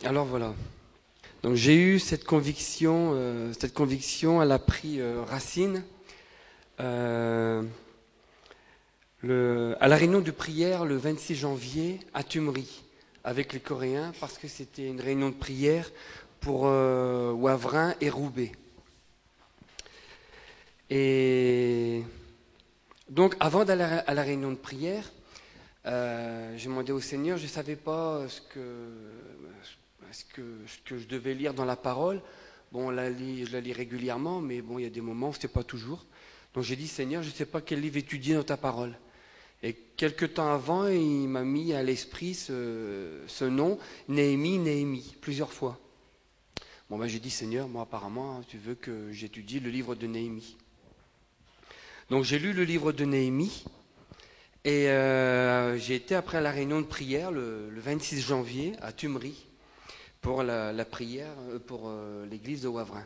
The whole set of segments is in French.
Alors voilà. Donc j'ai eu cette conviction, elle a pris racine euh, à la réunion de prière le 26 janvier à Tumry avec les Coréens parce que c'était une réunion de prière pour Wavrin et Roubaix. Et donc avant d'aller à la réunion de prière, j'ai demandé au Seigneur, je ne savais pas ce que je devais lire dans la parole. Bon, je la lis régulièrement, mais bon, il y a des moments où ce n'est pas toujours. Donc j'ai dit, Seigneur, je ne sais pas quel livre étudier dans ta parole. Et quelque temps avant, il m'a mis à l'esprit ce nom, Néhémie, plusieurs fois. Bon, ben j'ai dit, Seigneur, moi apparemment, tu veux que j'étudie le livre de Néhémie. Donc j'ai lu le livre de Néhémie. Et j'ai été après la réunion de prière le 26 janvier à Tumry pour la prière pour l'église de Wavrin.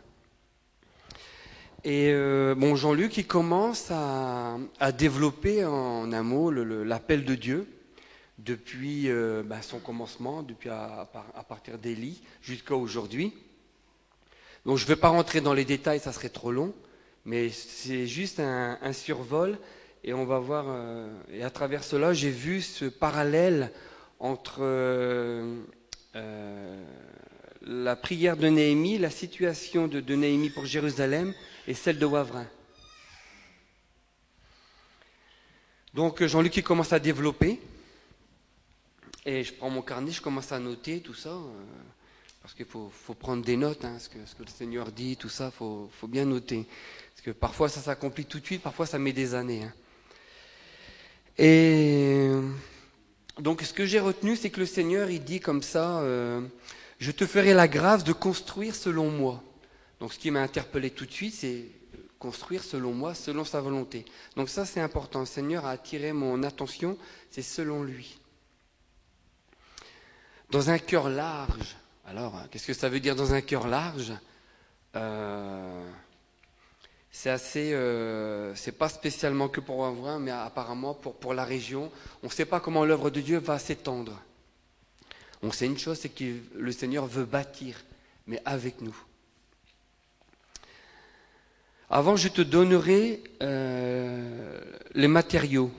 Et bon, Jean-Luc, il commence à développer en un mot l'appel de Dieu depuis son commencement, depuis à partir d'Élie jusqu'à aujourd'hui. Donc je ne vais pas rentrer dans les détails, ça serait trop long, mais c'est juste un survol. Et on va voir, et à travers cela, j'ai vu ce parallèle entre la prière de Néhémie, la situation de Néhémie pour Jérusalem et celle de Wavrin. Donc Jean-Luc il commence à développer, et je prends mon carnet, je commence à noter tout ça, parce qu'il faut prendre des notes, ce que le Seigneur dit, tout ça, faut bien noter. Parce que parfois ça s'accomplit tout de suite, parfois ça met des années. Et donc ce que j'ai retenu, c'est que le Seigneur, il dit comme ça, je te ferai la grâce de construire selon moi. Donc ce qui m'a interpellé tout de suite, c'est construire selon moi, selon sa volonté. Donc ça c'est important, le Seigneur a attiré mon attention, c'est selon lui. Dans un cœur large, alors qu'est-ce que ça veut dire dans un cœur large ? C'est pas spécialement que pour Wavrin, mais apparemment pour la région. On ne sait pas comment l'œuvre de Dieu va s'étendre. On sait une chose, c'est que le Seigneur veut bâtir, mais avec nous. Avant, je te donnerai les matériaux.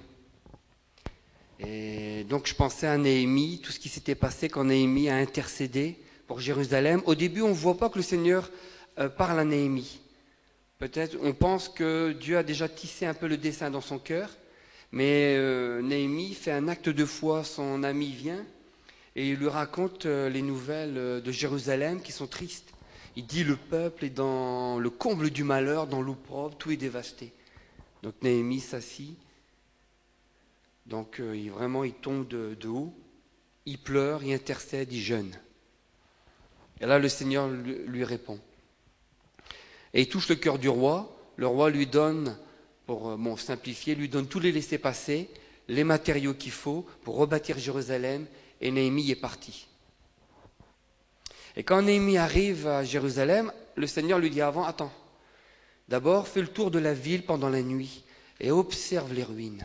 Et donc, je pensais à Néhémie, tout ce qui s'était passé quand Néhémie a intercédé pour Jérusalem. Au début, on ne voit pas que le Seigneur parle à Néhémie. Peut-être, on pense que Dieu a déjà tissé un peu le dessin dans son cœur, mais Néhémie fait un acte de foi, son ami vient, et il lui raconte les nouvelles de Jérusalem qui sont tristes. Il dit le peuple est dans le comble du malheur, dans l'opprobre, tout est dévasté. Donc Néhémie s'assit, donc il tombe de haut, il pleure, il intercède, il jeûne. Et là le Seigneur lui répond. Et il touche le cœur du roi. Le roi lui donne, pour simplifier, lui donne tous les laissez-passer, les matériaux qu'il faut pour rebâtir Jérusalem, et Néhémie est parti. Et quand Néhémie arrive à Jérusalem, le Seigneur lui dit avant, attends, d'abord fais le tour de la ville pendant la nuit et observe les ruines.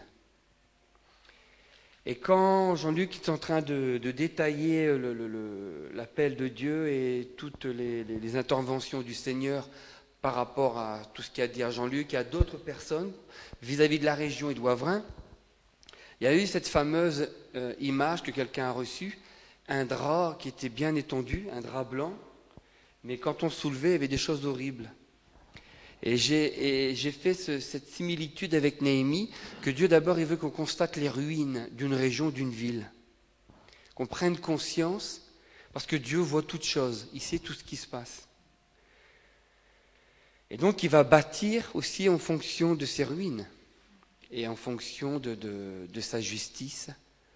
Et quand Jean-Luc est en train de détailler l'appel de Dieu et toutes les interventions du Seigneur par rapport à tout ce qu'a dit à Jean-Luc et à d'autres personnes vis-à-vis de la région et de Wavrin, il y a eu cette fameuse image que quelqu'un a reçue, un drap qui était bien étendu, un drap blanc, mais quand on soulevait, il y avait des choses horribles. Et j'ai fait cette similitude avec Néhémie, que Dieu d'abord il veut qu'on constate les ruines d'une région, d'une ville, qu'on prenne conscience, parce que Dieu voit toutes choses, il sait tout ce qui se passe. Et donc il va bâtir aussi en fonction de ses ruines et en fonction de sa justice.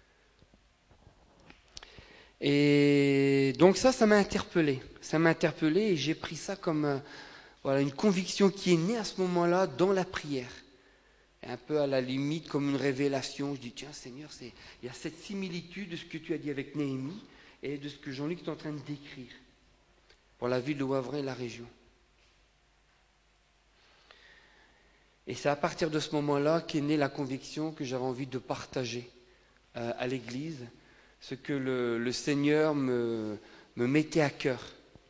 Et donc ça m'a interpellé. Ça m'a interpellé et j'ai pris ça comme une conviction qui est née à ce moment-là dans la prière. Et un peu à la limite comme une révélation. Je dis tiens Seigneur, il y a cette similitude de ce que tu as dit avec Néhémie et de ce que Jean-Luc est en train de décrire pour la ville de Wavrin et la région. Et c'est à partir de ce moment-là qu'est née la conviction que j'avais envie de partager à l'Église, ce que le Seigneur me me mettait à cœur.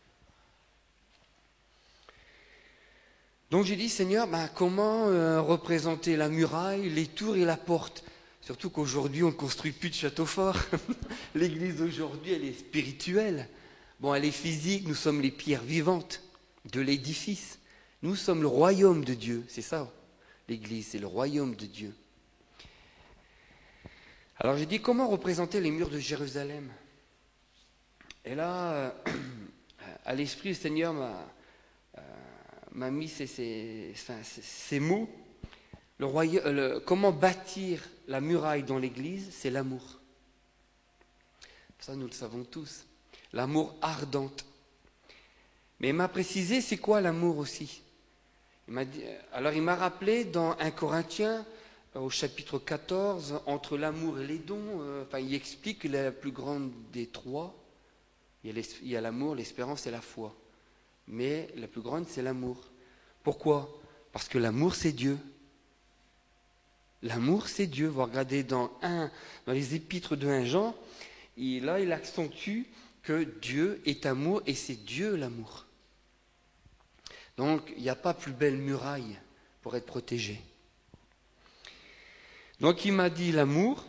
Donc j'ai dit, Seigneur, comment représenter la muraille, les tours et la porte? Surtout qu'aujourd'hui, on ne construit plus de château fort. L'église d'aujourd'hui, elle est spirituelle. Bon, elle est physique, nous sommes les pierres vivantes de l'édifice. Nous sommes le royaume de Dieu, c'est ça, l'église, c'est le royaume de Dieu. Alors j'ai dit, comment représenter les murs de Jérusalem? Et là, à l'esprit, le Seigneur m'a mis ces mots. Comment bâtir la muraille dans l'église? C'est l'amour. Ça, nous le savons tous. L'amour ardente. Mais il m'a précisé, c'est quoi l'amour aussi? Il m'a rappelé dans 1 Corinthiens, au chapitre 14, entre l'amour et les dons, il explique que la plus grande des trois, il y a l'amour, l'espérance et la foi. Mais la plus grande, c'est l'amour. Pourquoi? Parce que l'amour, c'est Dieu. L'amour, c'est Dieu. Vous regardez dans les épîtres de 1 Jean, il accentue que Dieu est amour et c'est Dieu l'amour. Donc, il n'y a pas plus belle muraille pour être protégé. Donc, il m'a dit l'amour,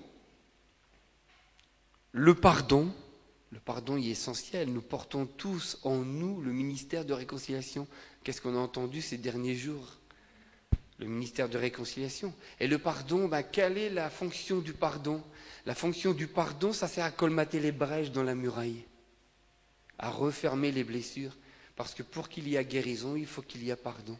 le pardon. Le pardon est essentiel. Nous portons tous en nous le ministère de réconciliation. Qu'est-ce qu'on a entendu ces derniers jours? Le ministère de réconciliation. Et le pardon, quelle est la fonction du pardon? La fonction du pardon, ça sert à colmater les brèches dans la muraille, à refermer les blessures. Parce que pour qu'il y ait guérison, il faut qu'il y ait pardon.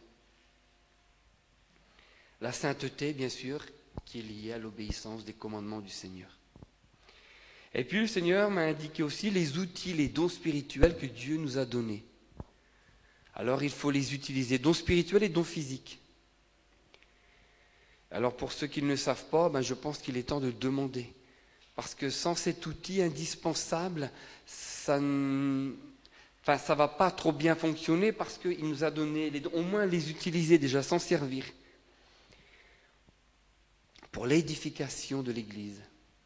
La sainteté, bien sûr, qui est liée à l'obéissance des commandements du Seigneur. Et puis le Seigneur m'a indiqué aussi les outils, les dons spirituels que Dieu nous a donnés. Alors il faut les utiliser, dons spirituels et dons physiques. Alors pour ceux qui ne le savent pas, je pense qu'il est temps de demander. Parce que sans cet outil indispensable, ça ne va pas trop bien fonctionner parce qu'il nous a donné les dons. Au moins les utiliser déjà, s'en servir. Pour l'édification de l'Église.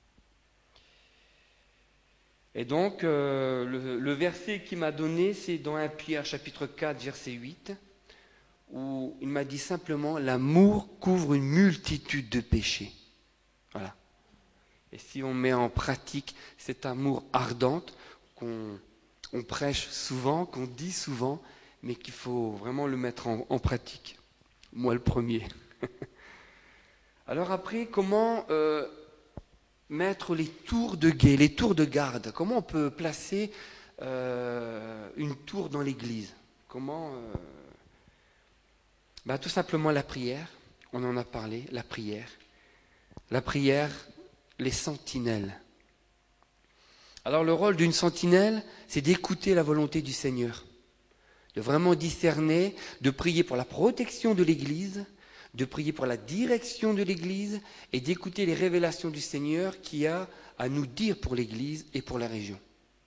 Et donc, le verset qu'il m'a donné, c'est dans 1 Pierre chapitre 4, verset 8, où il m'a dit simplement « L'amour couvre une multitude de péchés ». Voilà. Et si on met en pratique cet amour ardent qu'on prêche souvent, qu'on dit souvent, mais qu'il faut vraiment le mettre en pratique. Moi le premier. Alors après, comment mettre les tours de guet, les tours de garde? Comment on peut placer une tour dans l'église? Comment tout simplement la prière, on en a parlé, la prière. La prière, les sentinelles. Alors le rôle d'une sentinelle, c'est d'écouter la volonté du Seigneur, de vraiment discerner, de prier pour la protection de l'Église, de prier pour la direction de l'Église et d'écouter les révélations du Seigneur qui a à nous dire pour l'Église et pour la région.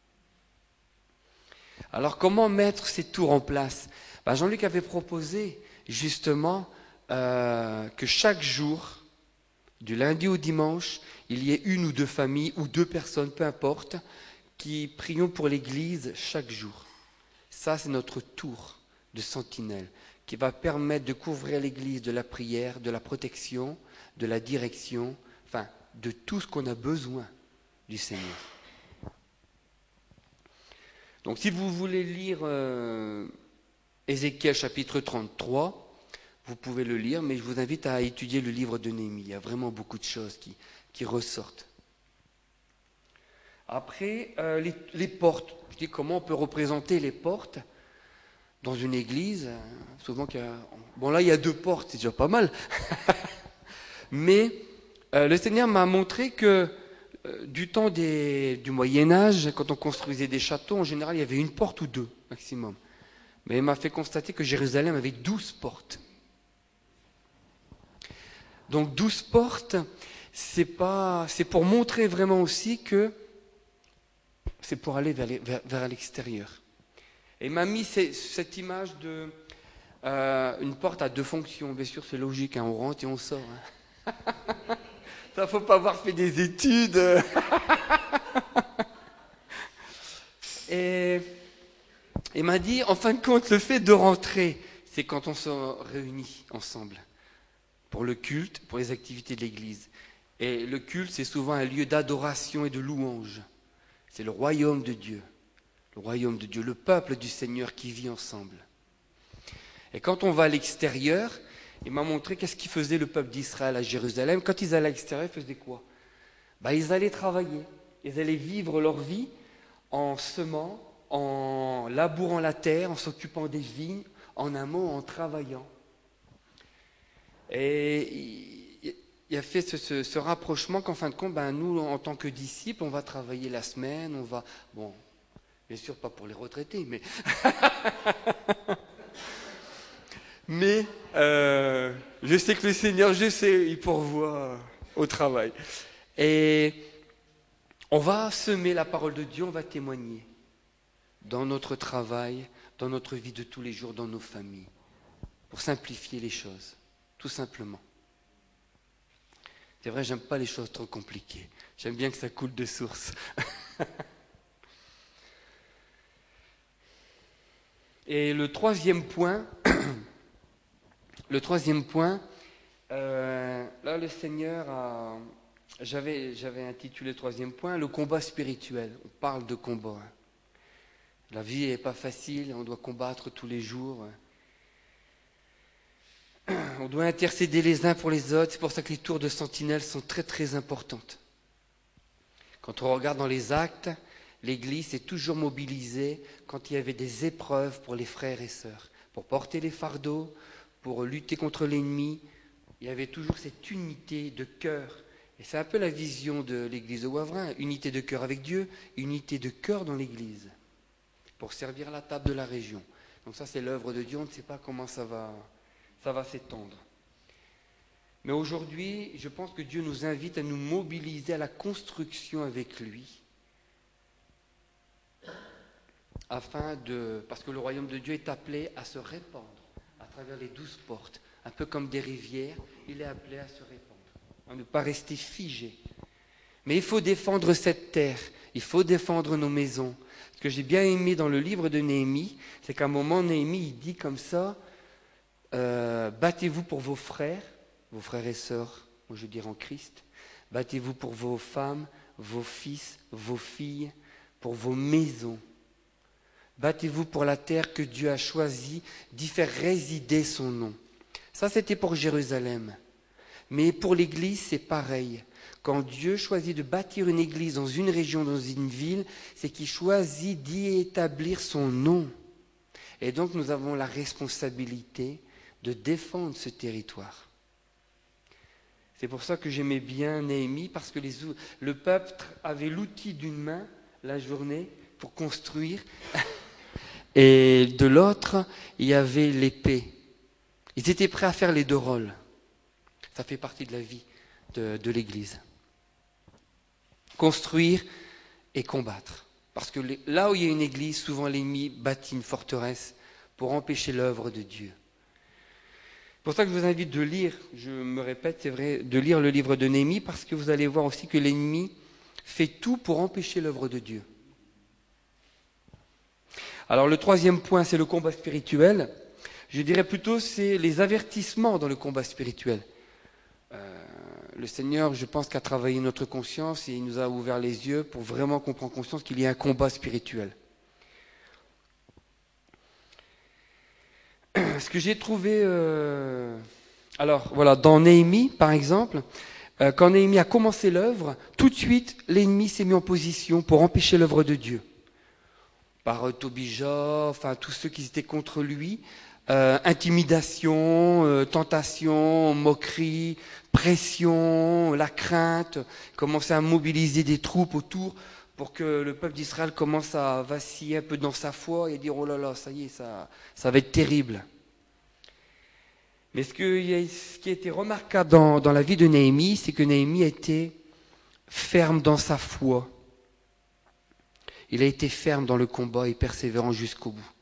Alors comment mettre ces tours en place? Jean-Luc avait proposé justement que chaque jour, du lundi au dimanche, il y ait une ou deux familles ou deux personnes, peu importe, qui prions pour l'Église chaque jour. Ça, c'est notre tour de sentinelle qui va permettre de couvrir l'Église de la prière, de la protection, de la direction, de tout ce qu'on a besoin du Seigneur. Donc, si vous voulez lire Ézéchiel chapitre 33, vous pouvez le lire, mais je vous invite à étudier le livre de Néhémie. Il y a vraiment beaucoup de choses qui ressortent. Après, les portes. Je dis comment on peut représenter les portes dans une église. Souvent, là, il y a 2 portes, c'est déjà pas mal. Mais le Seigneur m'a montré que du temps du Moyen-Âge, quand on construisait des châteaux, en général, il y avait 1 porte ou 2 maximum. Mais il m'a fait constater que Jérusalem avait 12 portes. Donc 12 portes, c'est pour montrer vraiment aussi que c'est pour aller vers l'extérieur. Et il m'a mis cette image de une porte à 2 fonctions. Bien sûr, c'est logique, on rentre et on sort. Ça, faut pas avoir fait des études. Et Il m'a dit, en fin de compte, le fait de rentrer, c'est quand on se réunit ensemble pour le culte, pour les activités de l'Église. Et le culte, c'est souvent un lieu d'adoration et de louange. C'est le royaume de Dieu. Le royaume de Dieu, le peuple du Seigneur qui vit ensemble. Et quand on va à l'extérieur, il m'a montré qu'est-ce qu'il faisait le peuple d'Israël à Jérusalem. Quand ils allaient à l'extérieur, ils faisaient quoi? Ils allaient travailler. Ils allaient vivre leur vie en semant, en labourant la terre, en s'occupant des vignes, en un mot, en travaillant. Et il a fait ce rapprochement qu'en fin de compte, nous, en tant que disciples, on va travailler la semaine, on va... Bon, bien sûr, pas pour les retraités, mais... mais je sais que le Seigneur, il pourvoit au travail. Et on va semer la parole de Dieu, on va témoigner dans notre travail, dans notre vie de tous les jours, dans nos familles, pour simplifier les choses, tout simplement. C'est vrai, j'aime pas les choses trop compliquées. J'aime bien que ça coule de source. Et le troisième point, là le Seigneur a... J'avais intitulé le troisième point, le combat spirituel. On parle de combat. La vie n'est pas facile, on doit combattre tous les jours. On doit intercéder les uns pour les autres, c'est pour ça que les tours de sentinelle sont très très importantes. Quand on regarde dans les actes, l'Église est toujours mobilisée quand il y avait des épreuves pour les frères et sœurs, pour porter les fardeaux, pour lutter contre l'ennemi. Il y avait toujours cette unité de cœur. Et c'est un peu la vision de l'Église de Wavrin, unité de cœur avec Dieu, unité de cœur dans l'Église, pour servir la table de la région. Donc ça c'est l'œuvre de Dieu, on ne sait pas comment ça va s'étendre. Mais aujourd'hui, je pense que Dieu nous invite à nous mobiliser à la construction avec lui, parce que le royaume de Dieu est appelé à se répandre à travers les 12 portes, un peu comme des rivières, il est appelé à se répandre, à ne pas rester figé. Mais il faut défendre cette terre, il faut défendre nos maisons. Ce que j'ai bien aimé dans le livre de Néhémie, c'est qu'à un moment, Néhémie, il dit comme ça, battez-vous pour vos frères et sœurs, moi je dirais en Christ, battez-vous pour vos femmes, vos fils, vos filles, pour vos maisons. Battez-vous pour la terre que Dieu a choisie d'y faire résider son nom. Ça, c'était pour Jérusalem. Mais pour l'Église, c'est pareil. Quand Dieu choisit de bâtir une église dans une région, dans une ville, c'est qu'il choisit d'y établir son nom. Et donc, nous avons la responsabilité de défendre ce territoire. C'est pour ça que j'aimais bien Néhémie, parce que le peuple avait l'outil d'une main, la journée, pour construire, et de l'autre, il y avait l'épée. Ils étaient prêts à faire les deux rôles. Ça fait partie de la vie de l'Église. Construire et combattre. Parce que là où il y a une église, souvent l'ennemi bâtit une forteresse pour empêcher l'œuvre de Dieu. C'est pour ça que je vous invite de lire, je me répète, c'est vrai, de lire le livre de Néhémie, parce que vous allez voir aussi que l'ennemi fait tout pour empêcher l'œuvre de Dieu. Alors le troisième point, c'est le combat spirituel. Je dirais plutôt, c'est les avertissements dans le combat spirituel. Le Seigneur, je pense, qu'a travaillé notre conscience et il nous a ouvert les yeux pour vraiment qu'on prenne conscience qu'il y a un combat spirituel. Ce que j'ai trouvé... Alors, voilà, dans Néhémie, par exemple, quand Néhémie a commencé l'œuvre, tout de suite, l'ennemi s'est mis en position pour empêcher l'œuvre de Dieu. Par Tobija, enfin, tous ceux qui étaient contre lui, intimidation, tentation, moquerie, pression, la crainte, commencer à mobiliser des troupes autour pour que le peuple d'Israël commence à vaciller un peu dans sa foi et dire oh là là, ça y est, ça va être terrible. Mais ce qui a été remarquable dans la vie de Néhémie, c'est que Néhémie était ferme dans sa foi. Il a été ferme dans le combat et persévérant jusqu'au bout.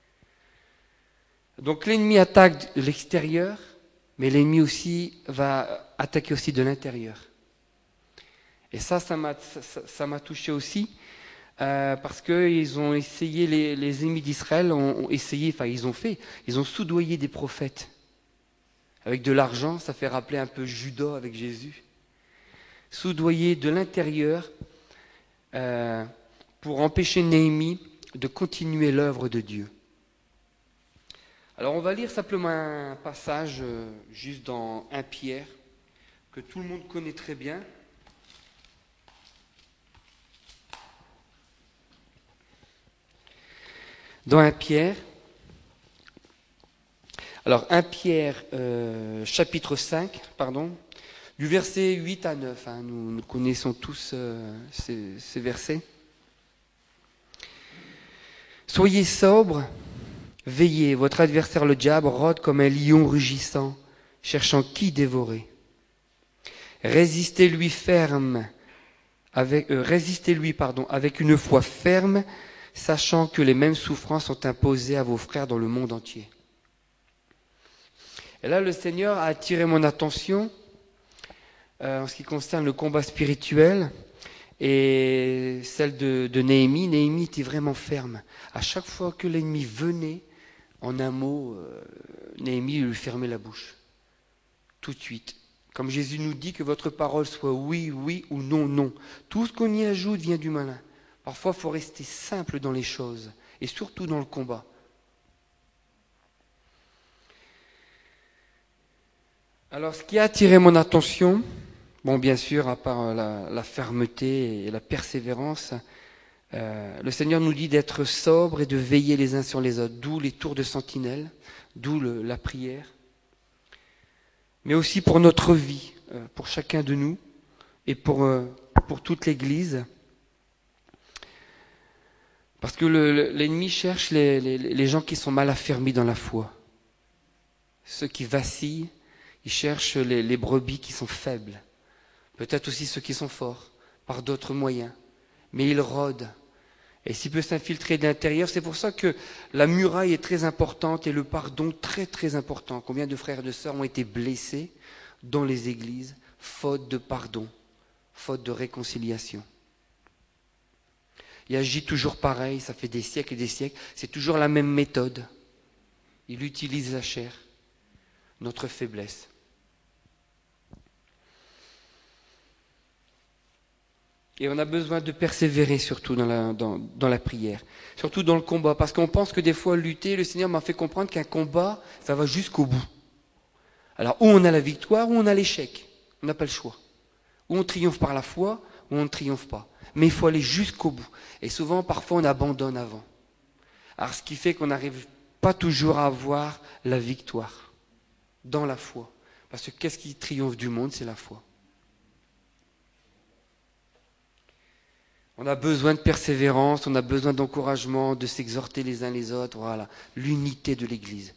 Donc l'ennemi attaque de l'extérieur, mais l'ennemi aussi va attaquer aussi de l'intérieur. Et ça m'a touché aussi. parce qu'ils ont essayé, les ennemis d'Israël ont essayé, enfin ils ont soudoyé des prophètes avec de l'argent. Ça fait rappeler un peu Judas avec Jésus. Soudoyé de l'intérieur pour empêcher Néhémie de continuer l'œuvre de Dieu. Alors on va lire simplement un passage juste dans 1 Pierre, que tout le monde connaît très bien. Dans 1 Pierre, alors 1 Pierre chapitre 5, du verset 8 à 9, nous connaissons tous ces versets. Soyez sobres, veillez, votre adversaire le diable rôde comme un lion rugissant, cherchant qui dévorer. Résistez-lui avec une foi ferme, sachant que les mêmes souffrances sont imposées à vos frères dans le monde entier. Et là, le Seigneur a attiré mon attention en ce qui concerne le combat spirituel et celle de Néhémie. Néhémie était vraiment ferme. À chaque fois que l'ennemi venait, en un mot, Néhémie lui fermait la bouche. Tout de suite. Comme Jésus nous dit que votre parole soit oui, oui ou non, non. Tout ce qu'on y ajoute vient du malin. Parfois, il faut rester simple dans les choses, et surtout dans le combat. Alors, ce qui a attiré mon attention, bon, bien sûr, à part la fermeté et la persévérance, le Seigneur nous dit d'être sobres et de veiller les uns sur les autres, d'où les tours de sentinelle, d'où la prière, mais aussi pour notre vie, pour chacun de nous et pour toute l'Église. Parce que l'ennemi cherche les gens qui sont mal affermis dans la foi. Ceux qui vacillent, il cherche les brebis qui sont faibles. Peut-être aussi ceux qui sont forts, par d'autres moyens. Mais il rôde. Et s'il peut s'infiltrer de l'intérieur, c'est pour ça que la muraille est très importante et le pardon très très important. Combien de frères et de sœurs ont été blessés dans les églises, faute de pardon, faute de réconciliation. Il agit toujours pareil, ça fait des siècles et des siècles. C'est toujours la même méthode. Il utilise la chair, notre faiblesse. Et on a besoin de persévérer surtout dans la prière, surtout dans le combat. Parce qu'on pense que des fois, lutter, le Seigneur m'a fait comprendre qu'un combat, ça va jusqu'au bout. Alors, ou on a la victoire, ou on a l'échec. On n'a pas le choix. Ou on triomphe par la foi, ou on ne triomphe pas. Mais il faut aller jusqu'au bout. Et souvent, parfois, on abandonne avant. Alors, ce qui fait qu'on n'arrive pas toujours à avoir la victoire dans la foi. Parce que qu'est-ce qui triomphe du monde? C'est la foi. On a besoin de persévérance, on a besoin d'encouragement, de s'exhorter les uns les autres. Voilà, l'unité de l'Église.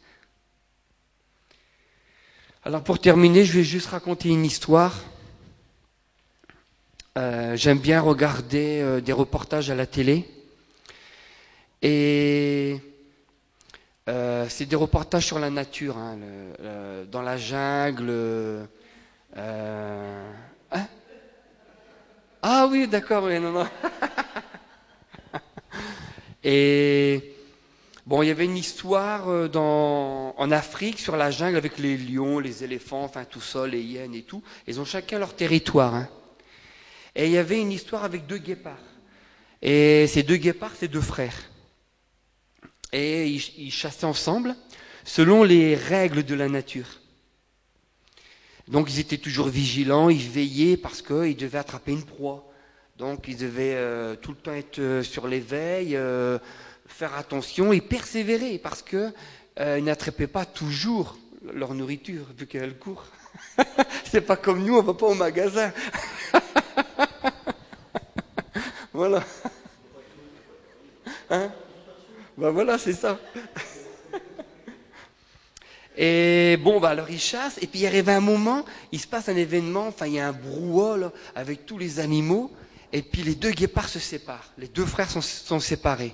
Alors, pour terminer, je vais juste raconter une histoire. J'aime bien regarder des reportages à la télé. Et c'est des reportages sur la nature, dans la jungle. Ah oui, d'accord, oui, non. Et bon, il y avait une histoire en Afrique sur la jungle avec les lions, les éléphants, enfin tout ça, les hyènes et tout. Ils ont chacun leur territoire. Et il y avait une histoire avec 2 guépards. Et ces 2 guépards, c'est 2 frères. Et ils chassaient ensemble selon les règles de la nature. Donc ils étaient toujours vigilants, ils veillaient parce qu'ils devaient attraper une proie. Donc ils devaient tout le temps être sur l'éveil, faire attention et persévérer parce qu'ils n'attrapaient pas toujours leur nourriture vu qu'elle court. C'est pas comme nous, on va pas au magasin. Voilà. Ben voilà, c'est ça. Et bon, alors ils chassent, et puis il arrive un moment, il se passe un événement, enfin il y a un brouhaha là, avec tous les animaux, et puis les 2 guépards se séparent. Les 2 frères sont séparés.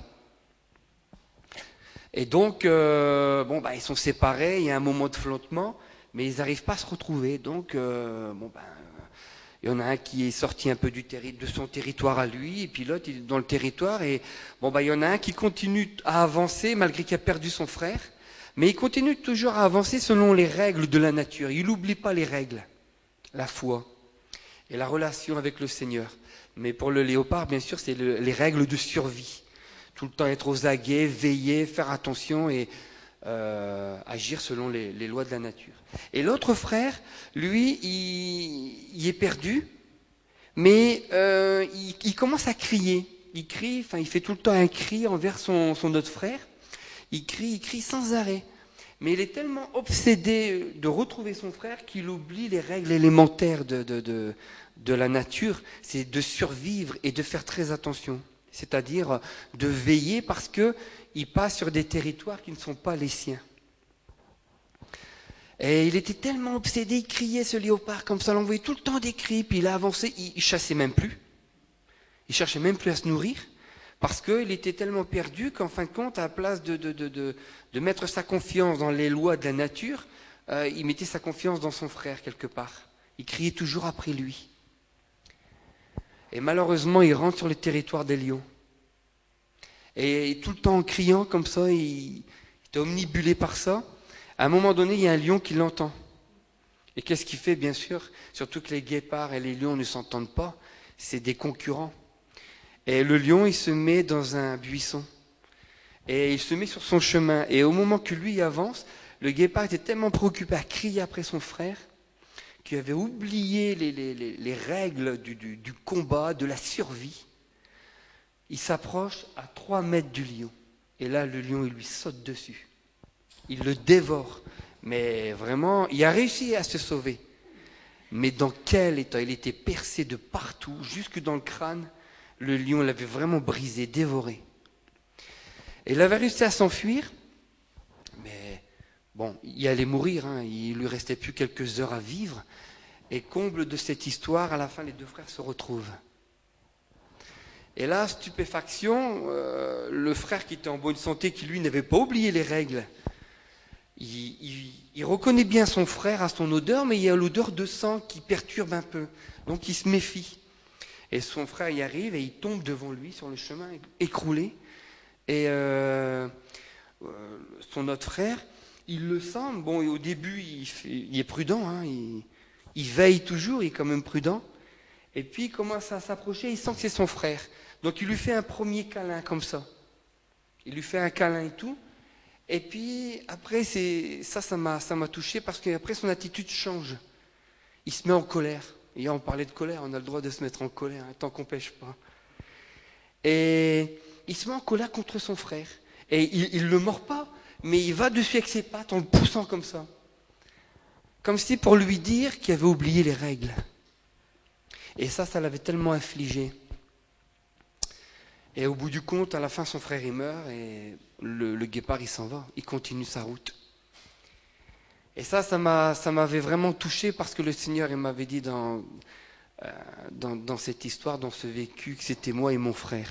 Et donc, ils sont séparés, il y a un moment de flottement, mais ils n'arrivent pas à se retrouver. Donc, Il y en a un qui est sorti un peu de son territoire à lui, et puis l'autre il est dans le territoire. Et il y en a un qui continue à avancer malgré qu'il a perdu son frère, mais il continue toujours à avancer selon les règles de la nature. Il n'oublie pas les règles, la foi et la relation avec le Seigneur. Mais pour le léopard, bien sûr, c'est les règles de survie. Tout le temps être aux aguets, veiller, faire attention et agir selon les lois de la nature. Et l'autre frère, lui, il est perdu, mais il commence à crier. Il crie, il fait tout le temps un cri envers son autre frère. Il crie sans arrêt. Mais il est tellement obsédé de retrouver son frère qu'il oublie les règles élémentaires de la nature. C'est de survivre et de faire très attention. C'est-à-dire de veiller parce qu'il passe sur des territoires qui ne sont pas les siens. Et il était tellement obsédé, il criait ce léopard comme ça, il envoyait tout le temps des cris, puis il a avancé, il chassait même plus. Il cherchait même plus à se nourrir, parce qu'il était tellement perdu qu'en fin de compte, à la place de mettre sa confiance dans les lois de la nature, il mettait sa confiance dans son frère quelque part. Il criait toujours après lui. Et malheureusement, il rentre sur le territoire des lions. Et tout le temps en criant comme ça, il était omnibulé par ça. À un moment donné, il y a un lion qui l'entend. Et qu'est-ce qu'il fait, bien sûr? Surtout que les guépards et les lions ne s'entendent pas. C'est des concurrents. Et le lion, il se met dans un buisson. Et il se met sur son chemin. Et au moment que lui avance, le guépard était tellement préoccupé à crier après son frère qu'il avait oublié les règles du combat, de la survie. Il s'approche à 3 mètres du lion. Et là, le lion, il lui saute dessus. Il le dévore. Mais vraiment, il a réussi à se sauver. Mais dans quel état? Il était percé de partout, jusque dans le crâne. Le lion l'avait vraiment brisé, dévoré. Et il avait réussi à s'enfuir. Mais bon, il allait mourir. Il lui restait plus quelques heures à vivre. Et comble de cette histoire, à la fin, les 2 frères se retrouvent. Et là, stupéfaction, le frère qui était en bonne santé, qui lui n'avait pas oublié les règles, il reconnaît bien son frère à son odeur, mais il y a l'odeur de sang qui perturbe un peu. Donc il se méfie. Et son frère y arrive et il tombe devant lui sur le chemin, écroulé. Et son autre frère, il le sent. Bon, au début, il est prudent, il veille toujours, il est quand même prudent. Et puis il commence à s'approcher, il sent que c'est son frère. Donc il lui fait un premier câlin comme ça. Il lui fait un câlin et tout. Et puis après, ça m'a touché parce qu'après son attitude change. Il se met en colère. Et on parlait de colère, on a le droit de se mettre en colère, tant qu'on ne pêche pas. Et il se met en colère contre son frère. Et il ne le mord pas, mais il va dessus avec ses pattes en le poussant comme ça. Comme si pour lui dire qu'il avait oublié les règles. Et ça l'avait tellement affligé. Et au bout du compte, à la fin, son frère, il meurt et le guépard, il s'en va. Il continue sa route. Et ça m'avait vraiment touché parce que le Seigneur, il m'avait dit dans cette histoire, dans ce vécu, que c'était moi et mon frère.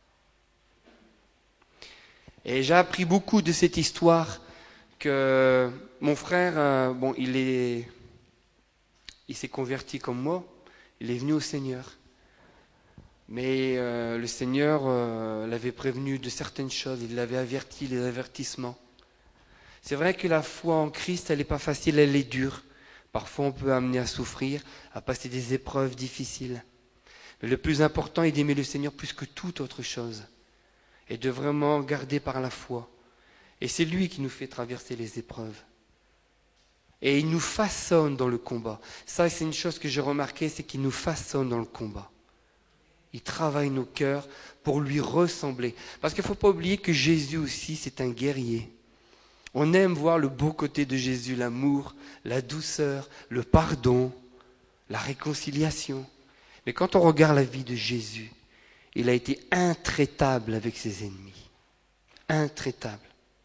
Et j'ai appris beaucoup de cette histoire, que mon frère, il s'est converti comme moi, il est venu au Seigneur. Mais le Seigneur l'avait prévenu de certaines choses, il l'avait averti, les avertissements. C'est vrai que la foi en Christ, elle n'est pas facile, elle est dure. Parfois, on peut amener à souffrir, à passer des épreuves difficiles. Mais le plus important est d'aimer le Seigneur plus que toute autre chose. Et de vraiment garder par la foi. Et c'est lui qui nous fait traverser les épreuves. Et il nous façonne dans le combat. Ça, c'est une chose que j'ai remarqué, c'est qu'il nous façonne dans le combat. Il travaille nos cœurs pour lui ressembler. Parce qu'il ne faut pas oublier que Jésus aussi, c'est un guerrier. On aime voir le beau côté de Jésus, l'amour, la douceur, le pardon, la réconciliation. Mais quand on regarde la vie de Jésus, il a été intraitable avec ses ennemis. Intraitable.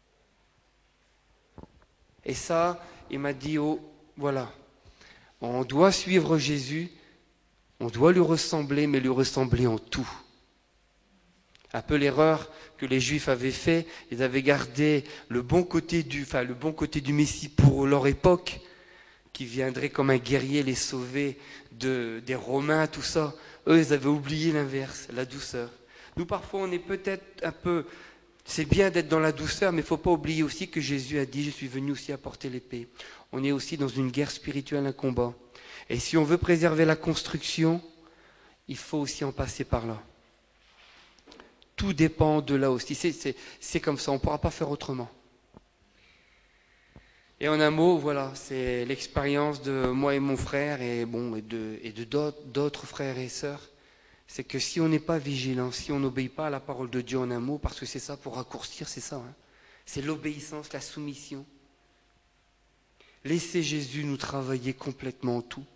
Et ça, il m'a dit, voilà, on doit suivre Jésus, on doit lui ressembler, mais lui ressembler en tout. Un peu l'erreur que les Juifs avaient fait, ils avaient gardé le bon côté du Messie pour leur époque, qui viendrait comme un guerrier les sauver des Romains, tout ça. Eux, ils avaient oublié l'inverse, la douceur. Nous, parfois, on est peut-être un peu... C'est bien d'être dans la douceur, mais il ne faut pas oublier aussi que Jésus a dit « Je suis venu aussi apporter l'épée ». On est aussi dans une guerre spirituelle, un combat. Et si on veut préserver la construction, il faut aussi en passer par là. Tout dépend de là aussi. C'est comme ça, on ne pourra pas faire autrement. Et en un mot, voilà, c'est l'expérience de moi et mon frère et de d'autres frères et sœurs. C'est que si on n'est pas vigilant, si on n'obéit pas à la parole de Dieu en un mot, parce que c'est ça, pour raccourcir, c'est ça. Hein, c'est l'obéissance, la soumission. Laissez Jésus nous travailler complètement tout.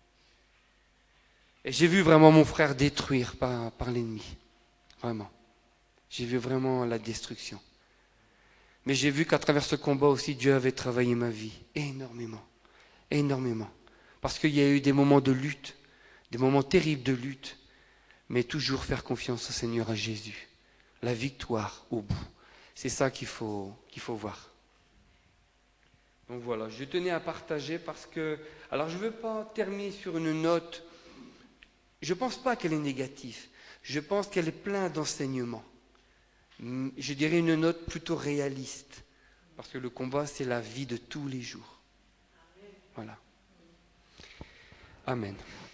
Et j'ai vu vraiment mon frère détruire par l'ennemi. Vraiment. J'ai vu vraiment la destruction. Mais j'ai vu qu'à travers ce combat aussi, Dieu avait travaillé ma vie. Énormément. Énormément. Parce qu'il y a eu des moments de lutte, des moments terribles de lutte, mais toujours faire confiance au Seigneur, à Jésus. La victoire au bout. C'est ça qu'il faut voir. Donc voilà, je tenais à partager parce que... Alors je ne veux pas terminer sur une note. Je ne pense pas qu'elle est négative. Je pense qu'elle est pleine d'enseignements. Je dirais une note plutôt réaliste. Parce que le combat, c'est la vie de tous les jours. Voilà. Amen.